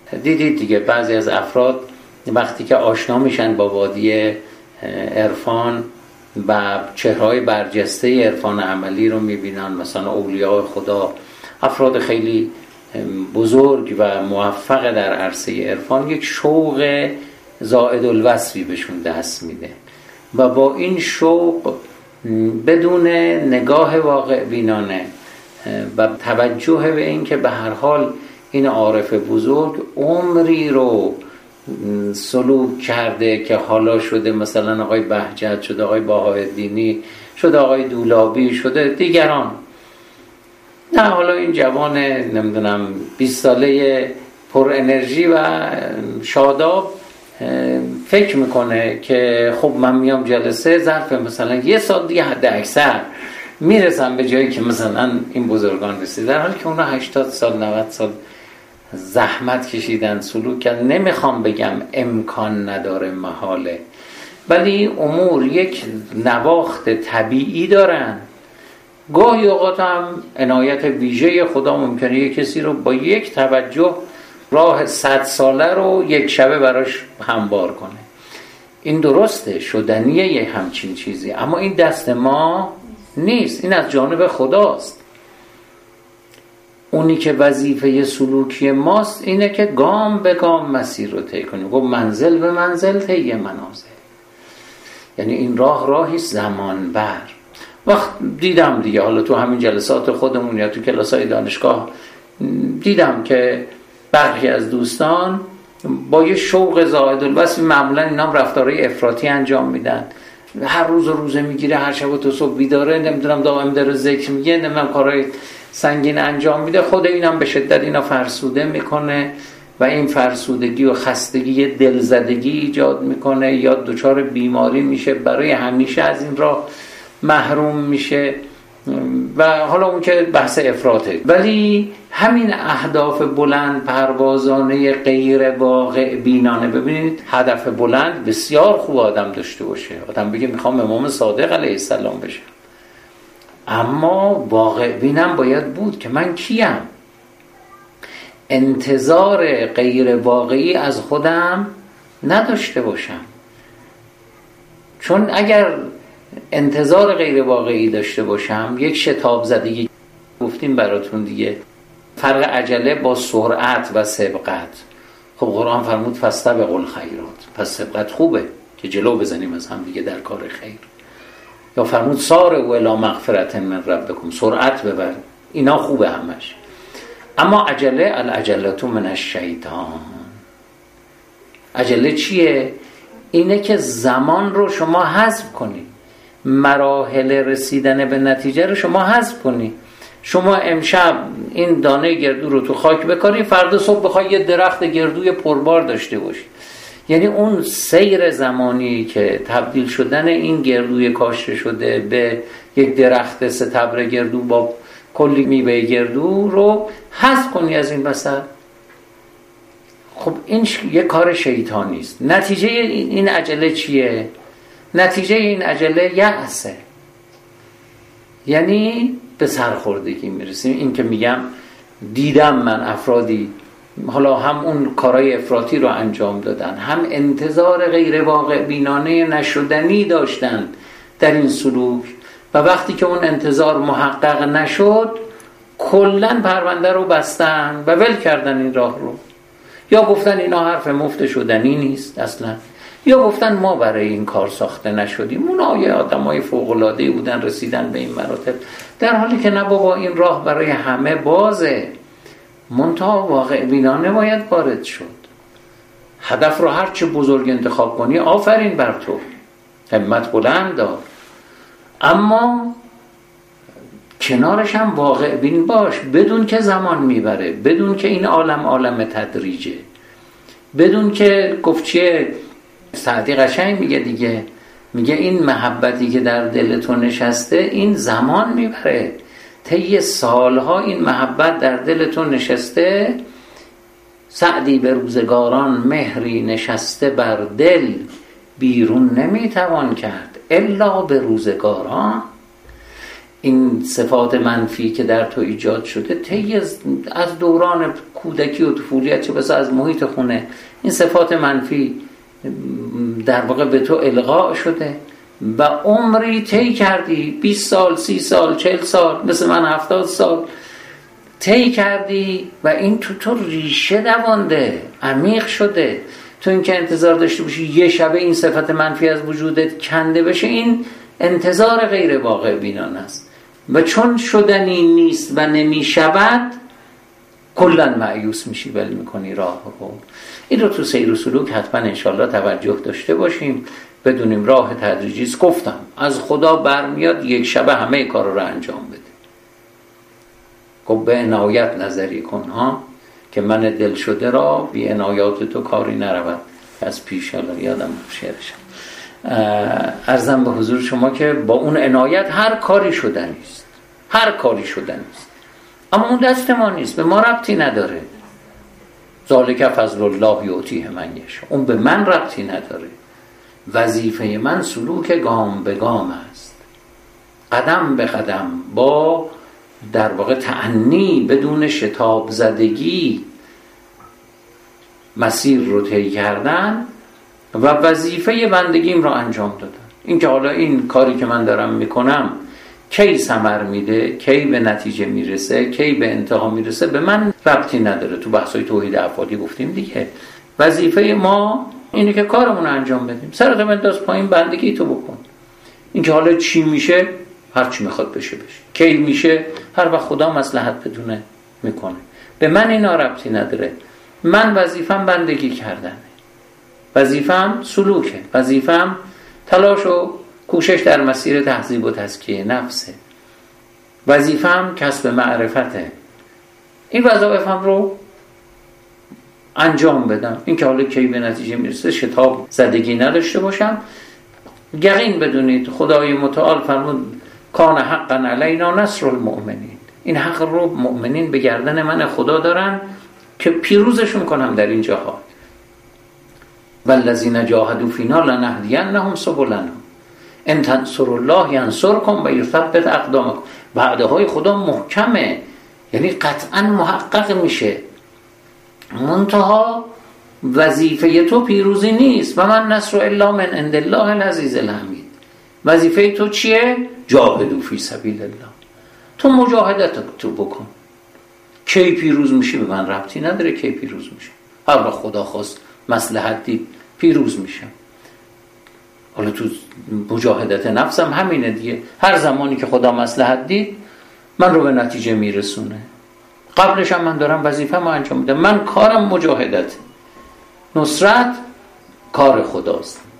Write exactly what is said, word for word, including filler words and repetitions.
دیدید دیگه بعضی از افراد وقتی که آشنا میشن با وادی عرفان و چهره‌های برجسته عرفان عملی رو میبینن، مثلا اولیاء خدا، افراد خیلی بزرگ و موفق در عرصه عرفان، یک شوق زائد الوصفی بهشون دست میده و با این شوق بدون نگاه واقع بینانه و توجه به این که به هر حال این عارف بزرگ عمری رو سلوک کرده که حالا شده مثلا آقای بهجت، شده آقای بهاءالدینی، شده آقای دولابی، شده دیگران، نه حالا این جوان نمیدونم بیست ساله پر انرژی و شاداب فکر میکنه که خب من میام جلسه ظرف مثلا یه سال دیگه حد اکثر میرسم به جایی که مثلا این بزرگان رسید، در حالی که اونا هشتاد سال نود سال زحمت کشیدن، سلوک کردن. نمیخوام بگم امکان نداره، محاله، ولی امور یک نواخت طبیعی دارن. گاهی اوقات هم عنایت ویژه خدا ممکنه یک کسی رو با یک توجه راه صد ساله رو یک شبه براش هموار کنه. این درسته، شدنیه یه همچین چیزی، اما این دست ما نیست، این از جانب خداست. اونی که وظیفه سلوکی ماست اینه که گام به گام مسیر رو طی کنیم. گفت منزل به منزل طی منازل، یعنی این راه راهی زمان بر. وقت دیدم دیگه، حالا تو همین جلسات خودمون یا تو کلاسای دانشگاه دیدم که برخی از دوستان با یه شوق زائد الوصف، معمولا اینا هم رفتارهای افراطی انجام میدن، هر روز و روزه میگیره، هر شب و تا صبح بیداره، نمیدونم دائم داره ذکر میگه، نمیدونم کارهای سنگین انجام میده، خود اینم به شدت اینا فرسوده میکنه و این فرسودگی و خستگی دلزدگی ایجاد میکنه، یا دچار بیماری میشه، برای همیشه از این راه محروم میشه و حالا اون که بحث افراطه. ولی همین اهداف بلند پروازانه غیر واقع بینانه، ببینید هدف بلند بسیار خوب آدم داشته باشه، آدم بگه میخوام امام صادق علیه السلام بشم، اما واقع بینم باید بود که من کیم. انتظار غیر واقعی از خودم نداشته باشم، چون اگر انتظار غیر واقعی داشته باشم یک شتاب زدگی، گفتیم براتون دیگه، فرق عجله با سرعت و سبقت. خب قرآن فرمود فاستبقوا الخیرات، پس سبقت خوبه که جلو بزنیم از هم دیگه در کار خیر. یا فرمود سارعوا الی مغفرة من ربکم، سرعت ببر، اینا خوبه همش. اما عجله، العجلة من الشیطان. عجله چیه؟ اینه که زمان رو شما حذف کنی، مراحل رسیدن به نتیجه رو شما حذف کنی. شما امشب این دانه گردو رو تو خاک بکاری، فردا صبح بخوای یه درخت گردوی پربار داشته باشی. یعنی اون سیر زمانی که تبدیل شدن این گردوی کاشته شده به یک درخت ستبر گردو با کلی میوه گردو رو حذف کنی از این وسط. خب این ش... یه کار شیطانی است. نتیجه این عجله چیه؟ نتیجه این عجله یأسه، یعنی به سرخوردگی میرسیم. این که میگم دیدم من افرادی حالا هم اون کارهای افراطی رو انجام دادن، هم انتظار غیر واقع بینانه نشدنی داشتن در این سلوک، و وقتی که اون انتظار محقق نشد کلن پرونده رو بستن و ول کردن این راه رو، یا گفتن اینا حرف مفت شدنی نیست اصلا، یا گفتن ما برای این کار ساخته نشدیم. اون آیه آدمای فوق‌العاده‌ای بودن رسیدن به این مراتب، در حالی که نه بابا، این راه برای همه بازه، منتها واقع بینانه باید وارد شد. هدف رو هر چه بزرگ انتخاب کنی آفرین بر تو، همت بلند دار، اما کنارش هم واقع بین باش، بدون که زمان میبره، بدون که این عالم عالم تدریجه، بدون که گفت چیه سعدی قشنگ میگه دیگه، میگه این محبتی که در دل تو نشسته این زمان میبره، طی سالها این محبت در دل تو نشسته. سعدی به روزگاران مهری نشسته بر دل، بیرون نمیتوان کرد الا به روزگاران. این صفات منفی که در تو ایجاد شده طی از دوران کودکی و طفولیت، چه بسا از محیط خونه، این صفات منفی در واقع به تو القا شده و عمری طی کردی، بیست سال، سی سال، چهل سال، مثل من هفتاد سال طی کردی و این تو تو ریشه دوانده، عمیق شده. تو این که انتظار داشته باشی یه شبه این صفت منفی از وجودت کنده بشه، این انتظار غیر واقع بینان است و چون شدنی نیست و نمی شود کلن مایوس میشی، ول میکنی راه رو. این رو تو سیر و سلوک حتما انشالله توجه داشته باشیم، بدونیم راه تدریجی است. گفتم از خدا برمیاد یک شبه همه کار رو انجام بده. خب به عنایت نظری کن ها که من دل شده را بی عنایات تو کاری نرود از پیش. الله یادم شعرشم عرضم به حضور شما که با اون عنایت هر کاری شدنی است، هر کاری شدنی است، اما اون دست ما نیست، به ما ربطی نداره. ذالک فضل الله یؤتیه من یشاء، اون به من ربطی نداره. وظیفه من سلوک گام به گام است، قدم به قدم، با در واقع تأنی، بدون شتاب زدگی مسیر رو طی کردن و وظیفه بندگیم رو انجام دادن. این که حالا این کاری که من دارم میکنم کی ثمر میده، کی به نتیجه میرسه، کی به انتها میرسه، به من ربطی نداره. تو بحثای توحید افعالی گفتیم دیگه، وظیفه ما اینه که کارمون رو انجام بدیم. سرت بنداز پایین، بندگی تو بکن. این که حالا چی میشه، هر چی میخواد بشه بشه، کی میشه، هر وقت خدا مصلحت بدونه میکنه، به من اینا ربطی نداره. من وظیفم بندگی کردنه، وظیفم سلوکه، وظیفم تلاش و کوشش در مسیر تهذیب و تزکیه نفسه، وظیفم کسب معرفته. این وظایفم رو انجام بدم. این که حالا کی به نتیجه میرسه شتاب زدگی نداشته باشم. یقین بدونید خدای متعال فرمود کان حقا علینا نصر المؤمنین، این حق رو مؤمنین به گردن من خدا دارن که پیروزشون کنم در این جهاد. والذین جاهدوا فینا لنهدینهم سبلنا ان تنصروا الله ینصرکم و یثبت اقدامکم. وعده های خدا محکمه، یعنی قطعا محقق میشه. منتها وظیفه تو پیروزی نیست. و من نصر الا من عند الله العزیز الحمید. وظیفه تو چیه؟ جاهدوا فی سبیل الله. تو مجاهدت تو بکن. کی پیروز میشی به من ربطی نداره. کی پیروز میشه، هر وقت خدا خواست مصلحت دید پیروز میشم. حالا تو مجاهدت نفسم همینه دیگه، هر زمانی که خدا مصلحت دید من رو به نتیجه میرسونه. قبلش هم من دارم وظیفه ما انجام میدم. من کارم مجاهدت، نصرت کار خداست.